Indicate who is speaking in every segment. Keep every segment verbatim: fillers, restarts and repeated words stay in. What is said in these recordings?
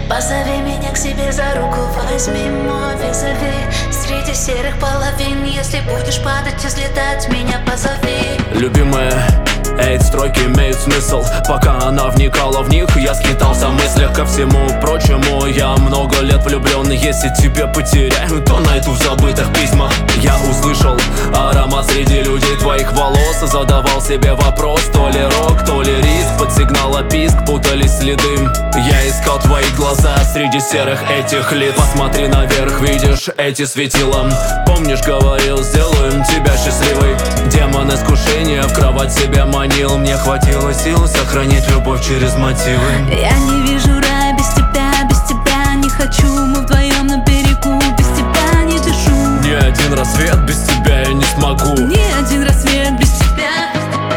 Speaker 1: Позови меня к себе за руку, возьми мой визави. Среди серых половин, если будешь падать и взлетать, меня позови.
Speaker 2: Любимая, эти строки имеют смысл. Пока она вникала в них, я скитался в мыслях. Ко всему прочему, я много лет влюблен. Если тебя потеряю, то найду в забытых письмах. Я услышал аромат среди людей твоих волос. Задавал себе вопрос, то ли рок, то ли риск. Под сигнала писк путались следы. Я искал твои глаза среди серых этих лиц. Посмотри наверх, видишь эти светила. Помнишь, говорил, сделаем тебя счастливой. Демон искушения в кровать себя манил. Мне хватило сил сохранить любовь через мотивы.
Speaker 1: Я не вижу рая без тебя, без тебя не хочу. Мы вдвоем на берегу, без тебя не дышу.
Speaker 2: Ни один рассвет без тебя я не смогу.
Speaker 1: Ни один рассвет без тебя.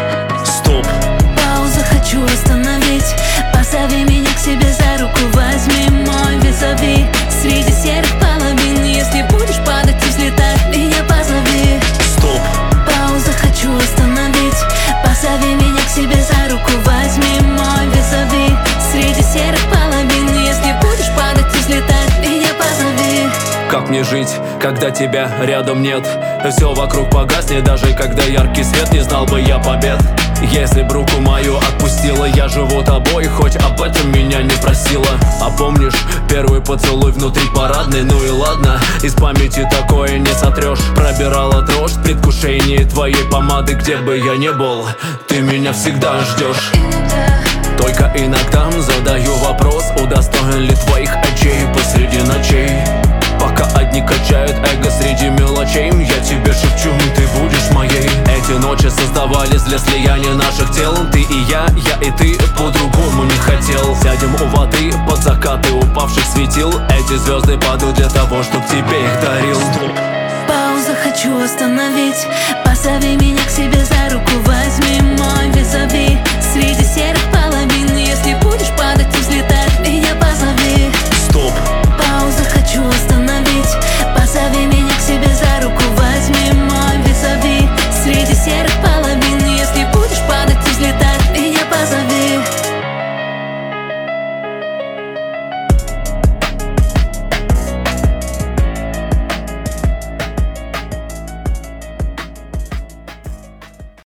Speaker 2: Стоп.
Speaker 1: Пауза, хочу остановить. Позови меня к себе за руку, возьми мой визави. Среди серых половин, если будешь падать и взлетать, меня позови.
Speaker 2: Стоп.
Speaker 1: Пауза, хочу остановить. Позови меня к себе за руку, возьми мой визави. Среди серых половин, если будешь падать и взлетать, меня позови.
Speaker 2: Как мне жить, когда тебя рядом нет? Все вокруг погаснет, даже когда яркий свет. Не знал бы я побед, если б руку мою отпустила. Я живу тобой, хоть об этом меня не просила. А помнишь первый поцелуй внутри парадной? Ну и ладно, из памяти такое не сотрешь. Пробирала дрожь в предвкушении твоей помады. Где бы я ни был, ты меня всегда ждешь. Только иногда задаю вопрос, удостоен ли твоих очей посреди ночей. Пока одни качают эго среди мелочей, я тебе шепчу, ты будешь моей. Эти ночи создавались для слияния наших тел. Ты и я, я и ты, по-другому не хотел. Сядем у воды под закаты упавших светил. Эти звезды падают для того, чтоб тебе их дарил.
Speaker 1: Пауза, хочу остановить. Позови меня к себе за руку, возьми мой визави. Среди серых